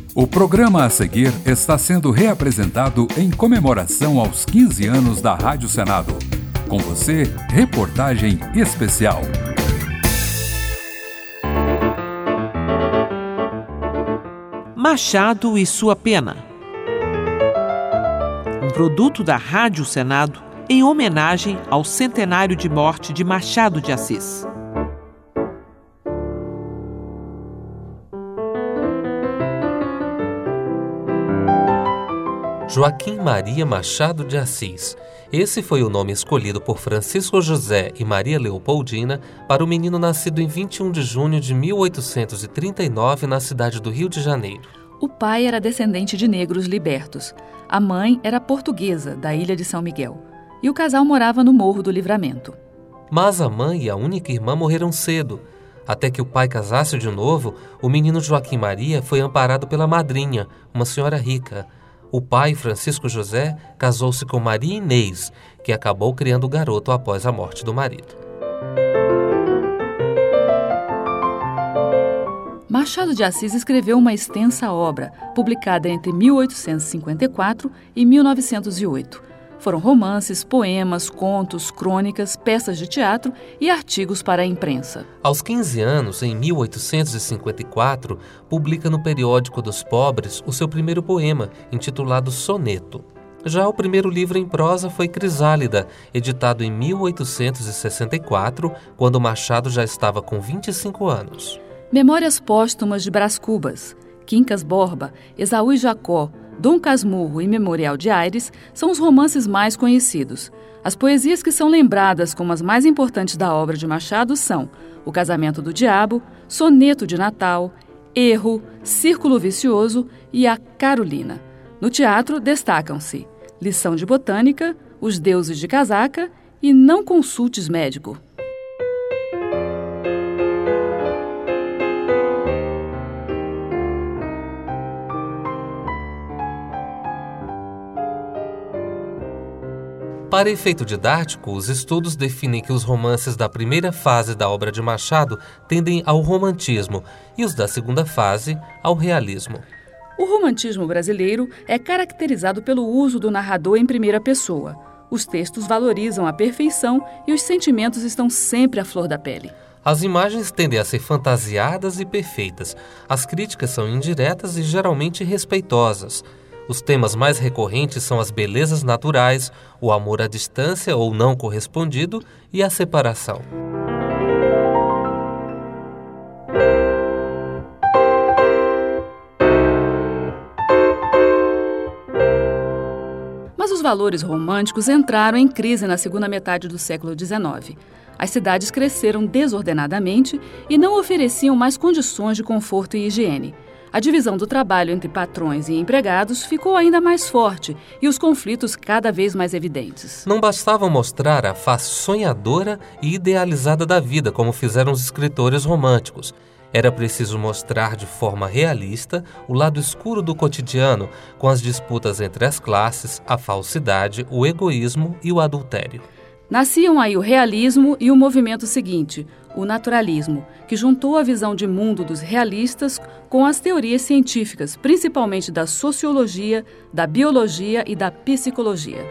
O programa a seguir está sendo reapresentado em comemoração aos 15 anos da Rádio Senado. Com você, reportagem especial. Machado e sua pena. Um produto da Rádio Senado em homenagem ao centenário de morte de Machado de Assis. Joaquim Maria Machado de Assis. Esse foi o nome escolhido por Francisco José e Maria Leopoldina para o menino nascido em 21 de junho de 1839 na cidade do Rio de Janeiro. O pai era descendente de negros libertos. A mãe era portuguesa, da ilha de São Miguel. E o casal morava no Morro do Livramento. Mas a mãe e a única irmã morreram cedo. Até que o pai casasse de novo, o menino Joaquim Maria foi amparado pela madrinha, uma senhora rica. O pai, Francisco José, casou-se com Maria Inês, que acabou criando o garoto após a morte do marido. Machado de Assis escreveu uma extensa obra, publicada entre 1854 e 1908. Foram romances, poemas, contos, crônicas, peças de teatro e artigos para a imprensa. Aos 15 anos, em 1854, publica no Periódico dos Pobres o seu primeiro poema, intitulado Soneto. Já o primeiro livro em prosa foi Crisálida, editado em 1864, quando Machado já estava com 25 anos. Memórias póstumas de Brás Cubas, Quincas Borba, Esaú e Jacó, Dom Casmurro e Memorial de Aires são os romances mais conhecidos. As poesias que são lembradas como as mais importantes da obra de Machado são O Casamento do Diabo, Soneto de Natal, Erro, Círculo Vicioso e A Carolina. No teatro destacam-se Lição de Botânica, Os Deuses de Casaca e Não Consultes Médico. Para efeito didático, os estudos definem que os romances da primeira fase da obra de Machado tendem ao romantismo e os da segunda fase ao realismo. O romantismo brasileiro é caracterizado pelo uso do narrador em primeira pessoa. Os textos valorizam a perfeição e os sentimentos estão sempre à flor da pele. As imagens tendem a ser fantasiadas e perfeitas. As críticas são indiretas e geralmente respeitosas. Os temas mais recorrentes são as belezas naturais, o amor à distância ou não correspondido e a separação. Mas os valores românticos entraram em crise na segunda metade do século XIX. As cidades cresceram desordenadamente e não ofereciam mais condições de conforto e higiene. A divisão do trabalho entre patrões e empregados ficou ainda mais forte e os conflitos cada vez mais evidentes. Não bastava mostrar a face sonhadora e idealizada da vida, como fizeram os escritores românticos. Era preciso mostrar de forma realista o lado escuro do cotidiano, com as disputas entre as classes, a falsidade, o egoísmo e o adultério. Nasciam aí o realismo e o movimento seguinte, o naturalismo, que juntou a visão de mundo dos realistas com as teorias científicas, principalmente da sociologia, da biologia e da psicologia.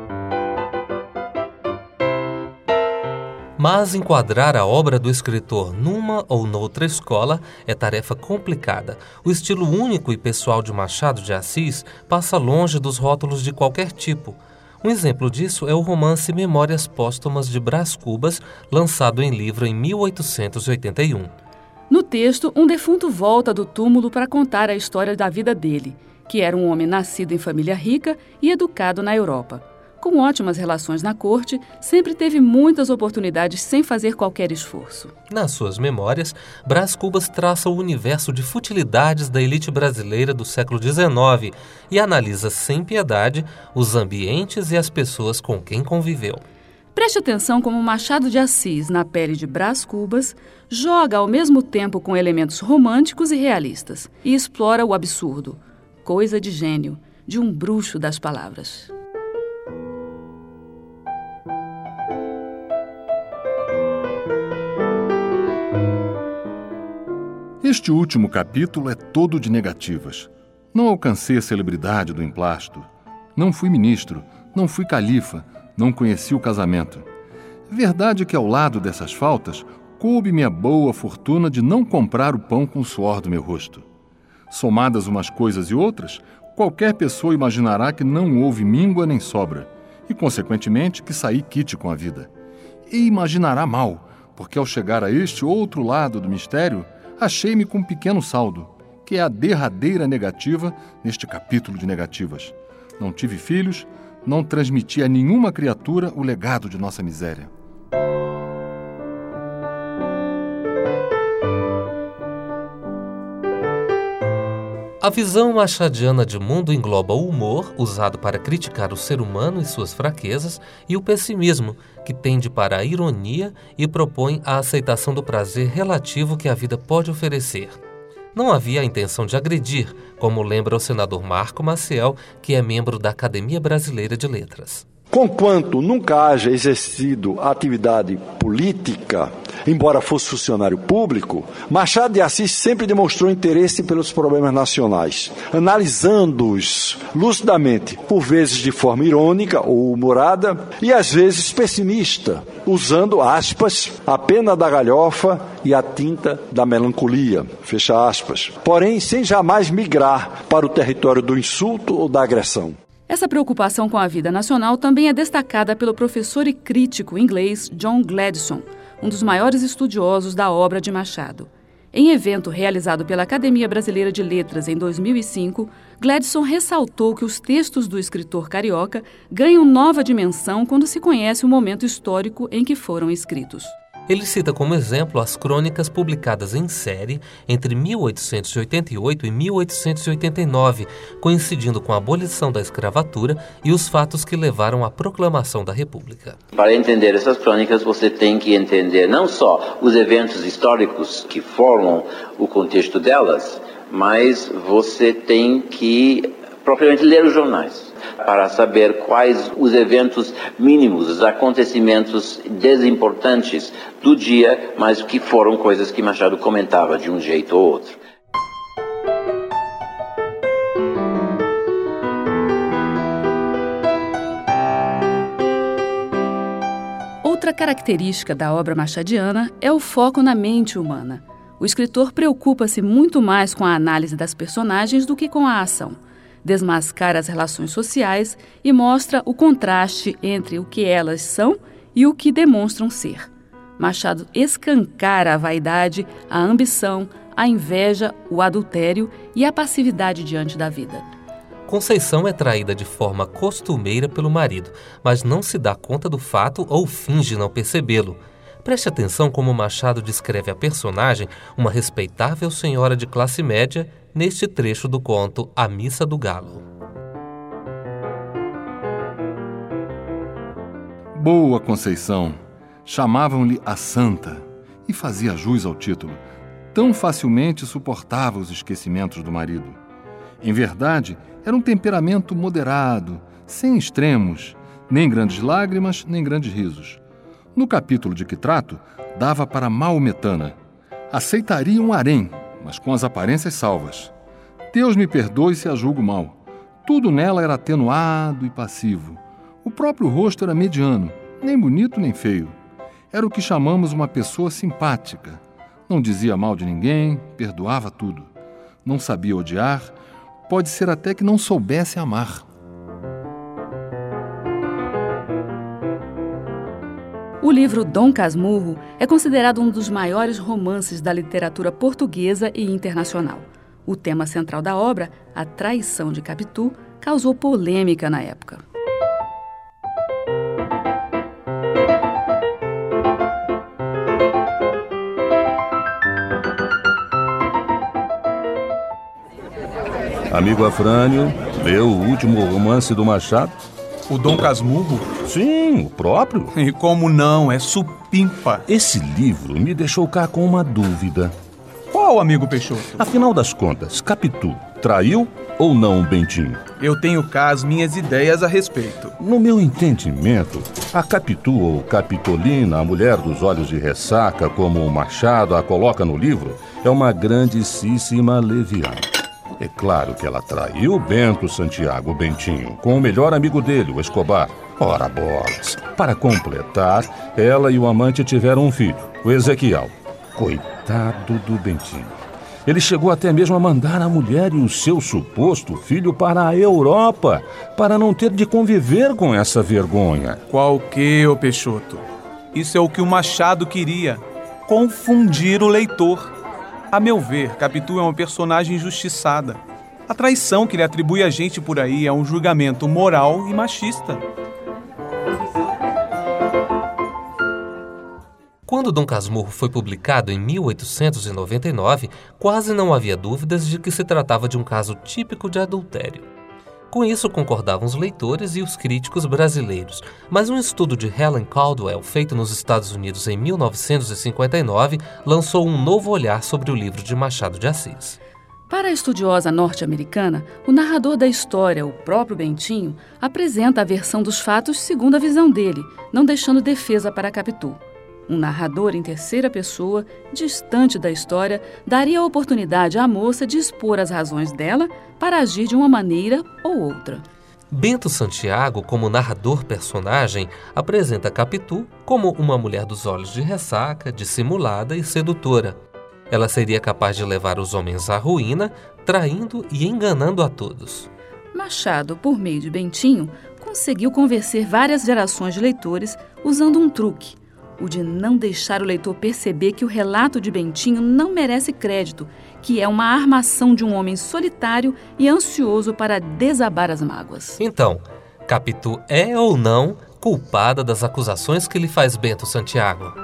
Mas enquadrar a obra do escritor numa ou noutra escola é tarefa complicada. O estilo único e pessoal de Machado de Assis passa longe dos rótulos de qualquer tipo. Um exemplo disso é o romance Memórias Póstumas de Brás Cubas, lançado em livro em 1881. No texto, um defunto volta do túmulo para contar a história da vida dele, que era um homem nascido em família rica e educado na Europa. Com ótimas relações na corte, sempre teve muitas oportunidades sem fazer qualquer esforço. Nas suas memórias, Brás Cubas traça o universo de futilidades da elite brasileira do século XIX e analisa sem piedade os ambientes e as pessoas com quem conviveu. Preste atenção como Machado de Assis, na pele de Brás Cubas, joga ao mesmo tempo com elementos românticos e realistas e explora o absurdo, coisa de gênio, de um bruxo das palavras. Este último capítulo é todo de negativas. Não alcancei a celebridade do emplasto. Não fui ministro, não fui califa, não conheci o casamento. Verdade é que ao lado dessas faltas, coube-me a boa fortuna de não comprar o pão com o suor do meu rosto. Somadas umas coisas e outras, qualquer pessoa imaginará que não houve míngua nem sobra, e, consequentemente, que saí quite com a vida. E imaginará mal, porque ao chegar a este outro lado do mistério, achei-me com um pequeno saldo, que é a derradeira negativa neste capítulo de negativas. Não tive filhos, não transmiti a nenhuma criatura o legado de nossa miséria. A visão machadiana de mundo engloba o humor, usado para criticar o ser humano e suas fraquezas, e o pessimismo, que tende para a ironia e propõe a aceitação do prazer relativo que a vida pode oferecer. Não havia a intenção de agredir, como lembra o senador Marco Maciel, que é membro da Academia Brasileira de Letras. Conquanto nunca haja exercido atividade política, embora fosse funcionário público, Machado de Assis sempre demonstrou interesse pelos problemas nacionais, analisando-os lucidamente, por vezes de forma irônica ou humorada, e às vezes pessimista, usando, aspas, a pena da galhofa e a tinta da melancolia, fecha aspas, porém sem jamais migrar para o território do insulto ou da agressão. Essa preocupação com a vida nacional também é destacada pelo professor e crítico inglês John Gladstone, um dos maiores estudiosos da obra de Machado. Em evento realizado pela Academia Brasileira de Letras em 2005, Gladstone ressaltou que os textos do escritor carioca ganham nova dimensão quando se conhece o momento histórico em que foram escritos. Ele cita como exemplo as crônicas publicadas em série entre 1888 e 1889, coincidindo com a abolição da escravatura e os fatos que levaram à proclamação da República. Para entender essas crônicas, você tem que entender não só os eventos históricos que formam o contexto delas, mas você tem que propriamente ler os jornais, para saber quais os eventos mínimos, os acontecimentos desimportantes do dia, mas que foram coisas que Machado comentava de um jeito ou outro. Outra característica da obra machadiana é o foco na mente humana. O escritor preocupa-se muito mais com a análise das personagens do que com a ação. Desmascara as relações sociais e mostra o contraste entre o que elas são e o que demonstram ser. Machado escancara a vaidade, a ambição, a inveja, o adultério e a passividade diante da vida. Conceição é traída de forma costumeira pelo marido, mas não se dá conta do fato ou finge não percebê-lo. Preste atenção como Machado descreve a personagem, uma respeitável senhora de classe média, neste trecho do conto A Missa do Galo. Boa Conceição, chamavam-lhe a Santa, e fazia jus ao título. Tão facilmente suportava os esquecimentos do marido. Em verdade, era um temperamento moderado, sem extremos, nem grandes lágrimas, nem grandes risos. No capítulo de que trato, dava para maometana. Aceitaria um harém, mas com as aparências salvas. Deus me perdoe se a julgo mal. Tudo nela era atenuado e passivo. O próprio rosto era mediano, nem bonito nem feio. Era o que chamamos uma pessoa simpática. Não dizia mal de ninguém, perdoava tudo. Não sabia odiar, pode ser até que não soubesse amar. O livro Dom Casmurro é considerado um dos maiores romances da literatura portuguesa e internacional. O tema central da obra, a traição de Capitu, causou polêmica na época. Amigo Afrânio, leu o último romance do Machado? O Dom Casmurro? Sim, o próprio. E como não, é supimpa. Esse livro me deixou cá com uma dúvida. Qual, amigo Peixoto? Afinal das contas, Capitu traiu ou não o Bentinho? Eu tenho cá as minhas ideias a respeito. No meu entendimento, a Capitu ou Capitolina, a mulher dos olhos de ressaca, como o Machado a coloca no livro, é uma grandíssima leviana. É claro que ela traiu Bento Santiago Bentinho com o melhor amigo dele, o Escobar. Ora bolas. Para completar, ela e o amante tiveram um filho, o Ezequiel. Coitado do Bentinho. Ele chegou até mesmo a mandar a mulher e o seu suposto filho para a Europa, para não ter de conviver com essa vergonha. Qual que, ô Peixoto? Isso é o que o Machado queria, confundir o leitor. A meu ver, Capitu é uma personagem injustiçada. A traição que ele atribui a gente por aí é um julgamento moral e machista. Quando Dom Casmurro foi publicado em 1899, quase não havia dúvidas de que se tratava de um caso típico de adultério. Com isso concordavam os leitores e os críticos brasileiros, mas um estudo de Helen Caldwell, feito nos Estados Unidos em 1959, lançou um novo olhar sobre o livro de Machado de Assis. Para a estudiosa norte-americana, o narrador da história, o próprio Bentinho, apresenta a versão dos fatos segundo a visão dele, não deixando defesa para Capitu. Um narrador em terceira pessoa, distante da história, daria a oportunidade à moça de expor as razões dela para agir de uma maneira ou outra. Bento Santiago, como narrador-personagem, apresenta Capitu como uma mulher dos olhos de ressaca, dissimulada e sedutora. Ela seria capaz de levar os homens à ruína, traindo e enganando a todos. Machado, por meio de Bentinho, conseguiu convencer várias gerações de leitores usando um truque: o de não deixar o leitor perceber que o relato de Bentinho não merece crédito, que é uma armação de um homem solitário e ansioso para desabar as mágoas. Então, Capitu é ou não culpada das acusações que lhe faz Bento Santiago?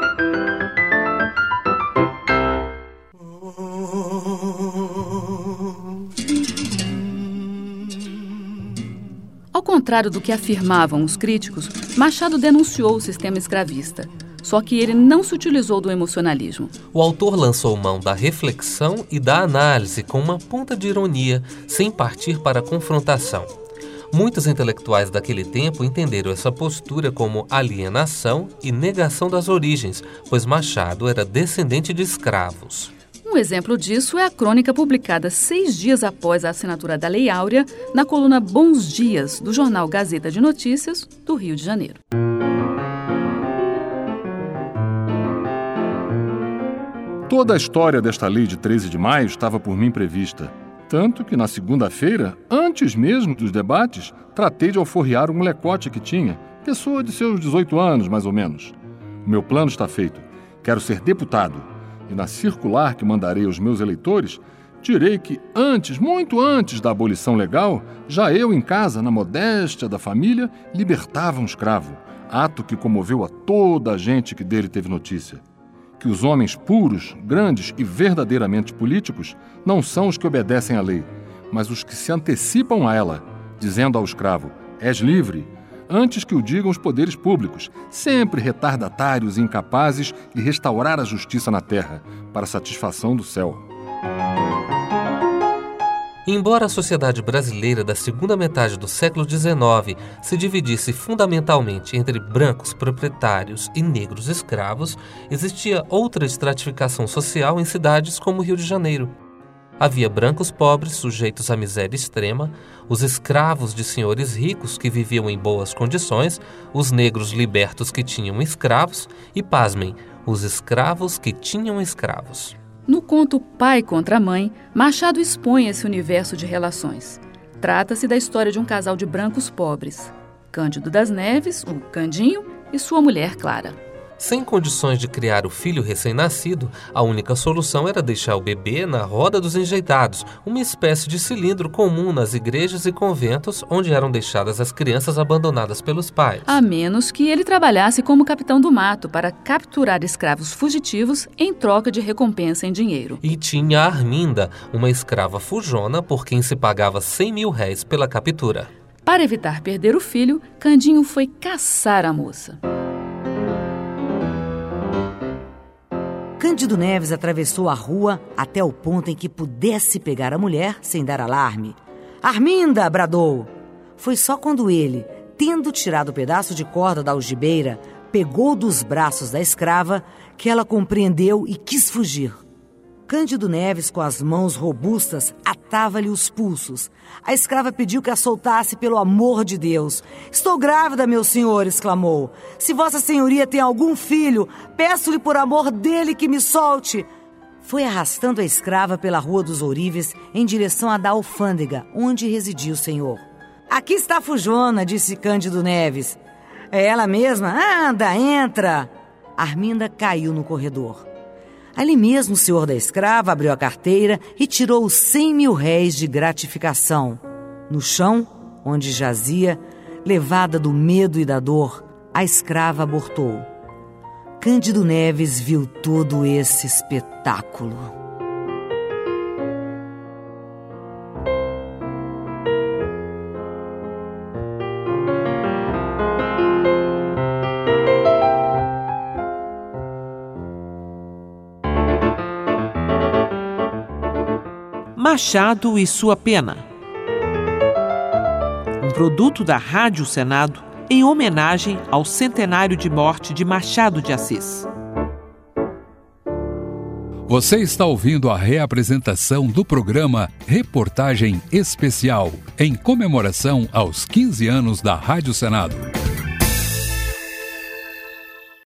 Ao contrário do que afirmavam os críticos, Machado denunciou o sistema escravista. Só que ele não se utilizou do emocionalismo. O autor lançou mão da reflexão e da análise com uma ponta de ironia, sem partir para a confrontação. Muitos intelectuais daquele tempo entenderam essa postura como alienação e negação das origens, pois Machado era descendente de escravos. Um exemplo disso é a crônica publicada 6 dias após a assinatura da Lei Áurea na coluna Bons Dias, do jornal Gazeta de Notícias, do Rio de Janeiro. Toda a história desta lei de 13 de maio estava por mim prevista. Tanto que na segunda-feira, antes mesmo dos debates, tratei de alforriar o molecote que tinha, pessoa de seus 18 anos, mais ou menos. O meu plano está feito. Quero ser deputado. E na circular que mandarei aos meus eleitores, direi que antes, muito antes da abolição legal, já eu em casa, na modéstia da família, libertava um escravo. Ato que comoveu a toda a gente que dele teve notícia. Que os homens puros, grandes e verdadeiramente políticos não são os que obedecem à lei, mas os que se antecipam a ela, dizendo ao escravo: és livre, antes que o digam os poderes públicos, sempre retardatários e incapazes de restaurar a justiça na terra, para satisfação do céu. Embora a sociedade brasileira da segunda metade do século XIX se dividisse fundamentalmente entre brancos proprietários e negros escravos, existia outra estratificação social em cidades como Rio de Janeiro. Havia brancos pobres sujeitos à miséria extrema, os escravos de senhores ricos que viviam em boas condições, os negros libertos que tinham escravos e, pasmem, os escravos que tinham escravos. No conto Pai contra Mãe, Machado expõe esse universo de relações. Trata-se da história de um casal de brancos pobres, Cândido das Neves, o Candinho, e sua mulher Clara. Sem condições de criar o filho recém-nascido, a única solução era deixar o bebê na roda dos enjeitados, uma espécie de cilindro comum nas igrejas e conventos onde eram deixadas as crianças abandonadas pelos pais. A menos que ele trabalhasse como capitão do mato para capturar escravos fugitivos em troca de recompensa em dinheiro. E tinha a Arminda, uma escrava fujona por quem se pagava 100 mil réis pela captura. Para evitar perder o filho, Candinho foi caçar a moça. Cândido Neves atravessou a rua até o ponto em que pudesse pegar a mulher sem dar alarme. "Arminda!" bradou. Foi só quando ele, tendo tirado o pedaço de corda da algibeira, pegou dos braços da escrava, que ela compreendeu e quis fugir. Cândido Neves, com as mãos robustas, atava-lhe os pulsos. A escrava pediu que a soltasse pelo amor de Deus. "Estou grávida, meu senhor", exclamou. "Se vossa senhoria tem algum filho, peço-lhe por amor dele que me solte." Foi arrastando a escrava pela Rua dos Ourives em direção à da alfândega, onde residia o senhor. "Aqui está a Fujona", disse Cândido Neves. "É ela mesma? Anda, entra." Arminda caiu no corredor. Ali mesmo o senhor da escrava abriu a carteira e tirou os 100 mil réis de gratificação. No chão, onde jazia, levada do medo e da dor, a escrava abortou. Cândido Neves viu todo esse espetáculo. Machado e sua pena. Um produto da Rádio Senado em homenagem ao centenário de morte de Machado de Assis. Você está ouvindo a reapresentação do programa Reportagem Especial, em comemoração aos 15 anos da Rádio Senado.